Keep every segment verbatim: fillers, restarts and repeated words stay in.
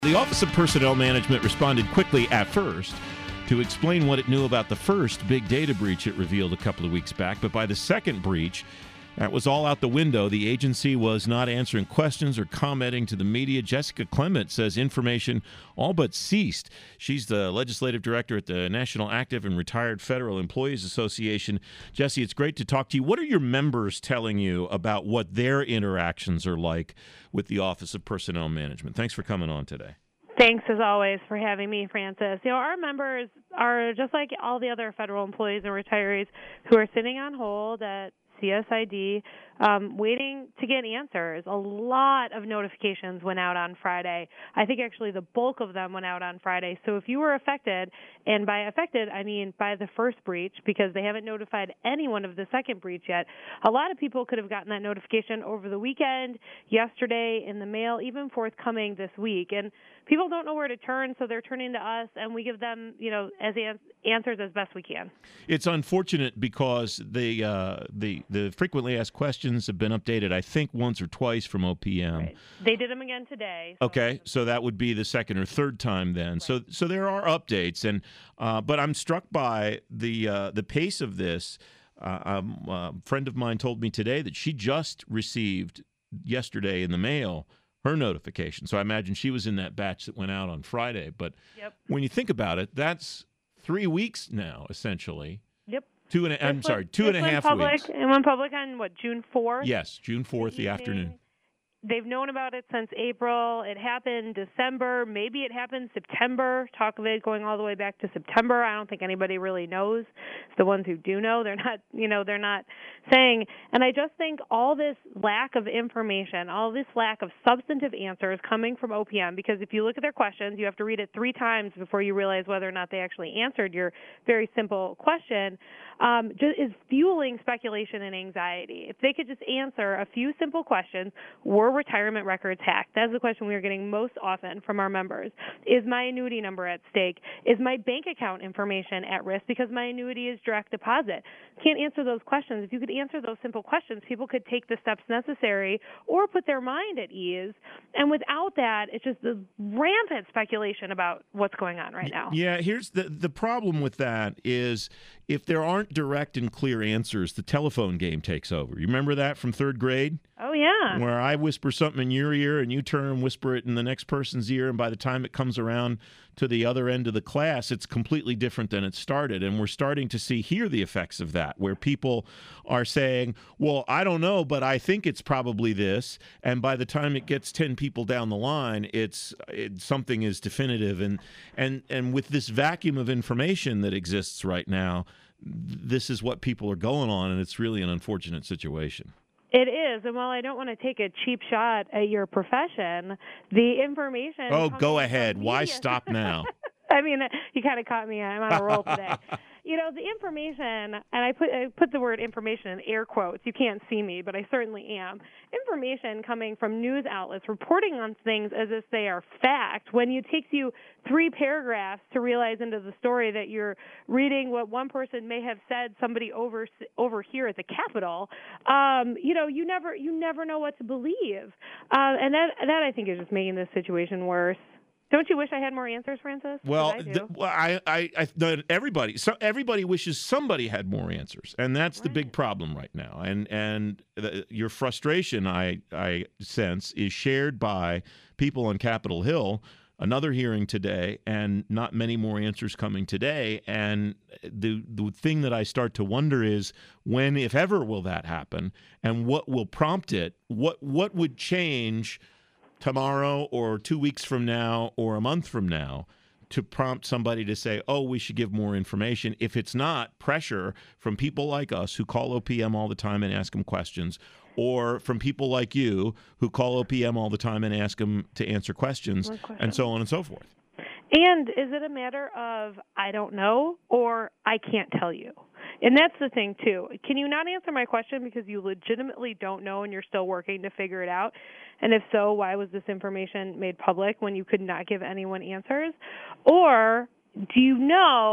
The Office of Personnel Management responded quickly at first to explain what it knew about the first big data breach it revealed a couple of weeks back. But by the second breach, that was all out the window. The agency was not answering questions or commenting to the media. Jessica Clement says information all but ceased. She's the legislative director at the National Active and Retired Federal Employees Association. Jesse, it's great to talk to you. What are your members telling you about what their interactions are like with the Office of Personnel Management? Thanks for coming on today. Thanks, as always, for having me, Francis. You know, our members are just like all the other federal employees and retirees who are sitting on hold at C S I D, um, waiting to get answers. A lot of notifications went out on Friday. I think actually the bulk of them went out on Friday. So if you were affected, and by affected, I mean by the first breach, because they haven't notified anyone of the second breach yet, a lot of people could have gotten that notification over the weekend, yesterday, in the mail, even forthcoming this week. And people don't know where to turn, so they're turning to us, and we give them, you know, as an- answers as best we can. It's unfortunate because the uh, the the frequently asked questions have been updated, I think, once or twice from O P M. Right. They did them again today. So. Okay, so that would be the second or third time then. Right. So so there are updates, and uh, but I'm struck by the uh, the pace of this. Uh, um, a friend of mine told me today that she just received yesterday in the mail her notification. So I imagine she was in that batch that went out on Friday. But yep. when you think about it, that's three weeks now, essentially. Yep. Two and a, I'm this sorry, went, two and a half public, weeks. It went public on, what, June fourth? Yes, June fourth, the, the afternoon. They've known about it since April. It happened December. Maybe it happened September. Talk of it going all the way back to September. I don't think anybody really knows. It's the ones who do know, they're not, you know, they're not saying. And I just think all this lack of information, all this lack of substantive answers coming from O P M, because if you look at their questions, you have to read it three times before you realize whether or not they actually answered your very simple question, um, just is fueling speculation and anxiety. If they could just answer a few simple questions, were retirement records hacked? That's the question we are getting most often from our members. Is my annuity number at stake? Is my bank account information at risk because my annuity is direct deposit? Can't answer those questions. If you could answer those simple questions, people could take the steps necessary or put their mind at ease. And without that, it's just the rampant speculation about what's going on right now. Yeah, here's the the problem with that is if there aren't direct and clear answers, the telephone game takes over. You remember that from third grade? Oh, yeah. Where I whisper something in your ear and you turn and whisper it in the next person's ear, and by the time it comes around to the other end of the class, it's completely different than it started. And we're starting to see here the effects of that, where people are saying, well, I don't know, but I think it's probably this. And by the time it gets ten people down the line, it's it, something is definitive. And, and, and with this vacuum of information that exists right now, this is what people are going on, and it's really an unfortunate situation. It is, and while I don't want to take a cheap shot at your profession, the information... Oh, go ahead. Why stop now? I mean, you kind of caught me. I'm on a roll today. You know, the information, and I put I put the word information in air quotes. You can't see me, but I certainly am. Information coming from news outlets reporting on things as if they are fact, when it takes you three paragraphs to realize into the story that you're reading what one person may have said somebody over over here at the Capitol. Um, you know, you never you never know what to believe, uh, and that that I think is just making this situation worse. Don't you wish I had more answers, Francis? Well, I, th- well, I, I, I no, everybody, so everybody wishes somebody had more answers, and that's right. The big problem right now. And and the, your frustration, I, I sense, is shared by people on Capitol Hill. Another hearing today, and not many more answers coming today. And the the thing that I start to wonder is when, if ever, will that happen, and what will prompt it? What what would change tomorrow or two weeks from now or a month from now to prompt somebody to say, oh, we should give more information? If it's not pressure from people like us who call O P M all the time and ask them questions, or from people like you who call O P M all the time and ask them to answer questions, question. and so on and so forth. And is it a matter of I don't know or I can't tell you? And that's the thing, too. Can you not answer my question because you legitimately don't know and you're still working to figure it out? And if so, why was this information made public when you could not give anyone answers? Or do you know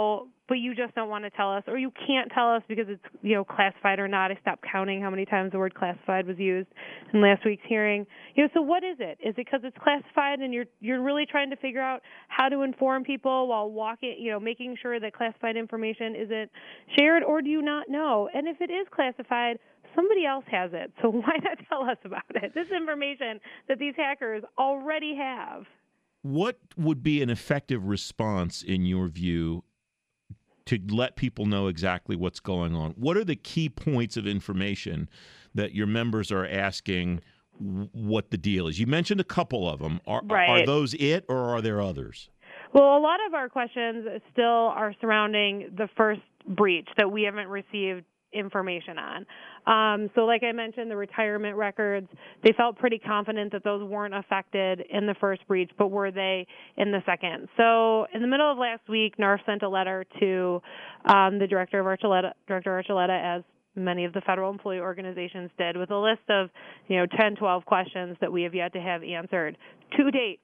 but you just don't want to tell us, or you can't tell us because it's, you know, classified or not. I stopped counting how many times the word classified was used in last week's hearing. You know, so what is it? Is it because it's classified and you're you're really trying to figure out how to inform people while walking, you know, making sure that classified information isn't shared, or do you not know? And if it is classified, somebody else has it, so why not tell us about it? This information that these hackers already have. What would be an effective response, in your view, to let people know exactly what's going on? What are the key points of information that your members are asking what the deal is? You mentioned a couple of them. Are, right. are those it, or are there others? Well, a lot of our questions still are surrounding the first breach that we haven't received information on. Um, so like I mentioned, the retirement records, they felt pretty confident that those weren't affected in the first breach, but were they in the second? So in the middle of last week, NARF sent a letter to um, the director of Archuleta, Director Archuleta, as many of the federal employee organizations did, with a list of, you know, ten, twelve questions that we have yet to have answered. To date,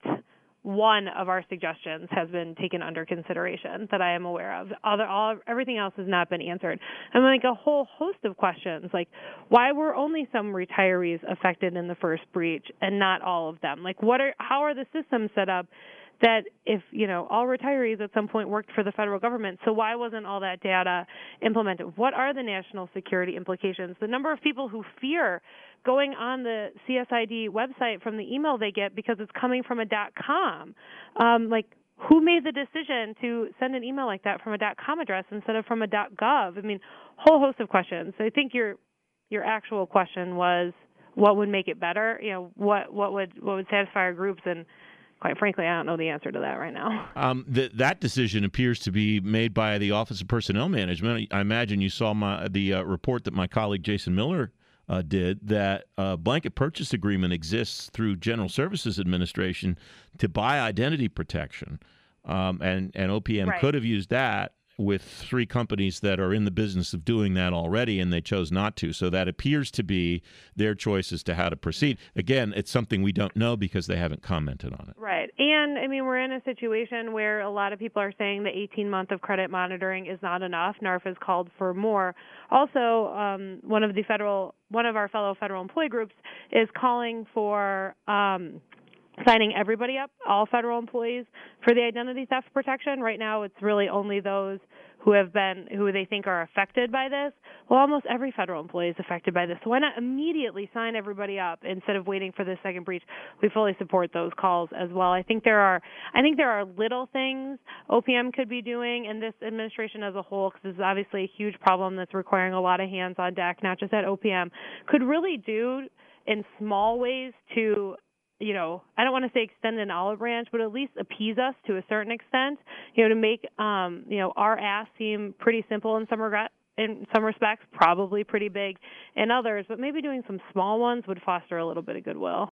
one of our suggestions has been taken under consideration that I am aware of. Other, all, everything else has not been answered. And like a whole host of questions, like why were only some retirees affected in the first breach and not all of them? Like what are, how are the systems set up that if, you know, all retirees at some point worked for the federal government, so why wasn't all that data implemented? What are the national security implications? The number of people who fear going on the C S I D website from the email they get because it's coming from a .com. Um, like, who made the decision to send an email like that from a .com address instead of from a .gov? I mean, whole host of questions. I think your your actual question was, what would make it better? You know, what what would what would satisfy our groups? And quite frankly, I don't know the answer to that right now. Um, th- that decision appears to be made by the Office of Personnel Management. I imagine you saw my the uh, report that my colleague Jason Miller uh, did, that a blanket purchase agreement exists through General Services Administration to buy identity protection, um, and and O P M right. could have used that with three companies that are in the business of doing that already, and they chose not to. So that appears to be their choice as to how to proceed. Again, it's something we don't know because they haven't commented on it. Right. And, I mean, we're in a situation where a lot of people are saying the eighteen month of credit monitoring is not enough. NARF has called for more. Also, um, one of the federal, one of our fellow federal employee groups is calling for um, signing everybody up, all federal employees, for the identity theft protection. Right now, it's really only those who have been, who they think are affected by this. Well, almost every federal employee is affected by this. So why not immediately sign everybody up instead of waiting for the second breach? We fully support those calls as well. I think there are, I think there are little things O P M could be doing, and this administration as a whole, because this is obviously a huge problem that's requiring a lot of hands on deck, not just at O P M, could really do in small ways to, you know, I don't want to say extend an olive branch, but at least appease us to a certain extent, you know, to make, um, you know, our ask seem pretty simple in some regret, in some respects, probably pretty big in others, but maybe doing some small ones would foster a little bit of goodwill.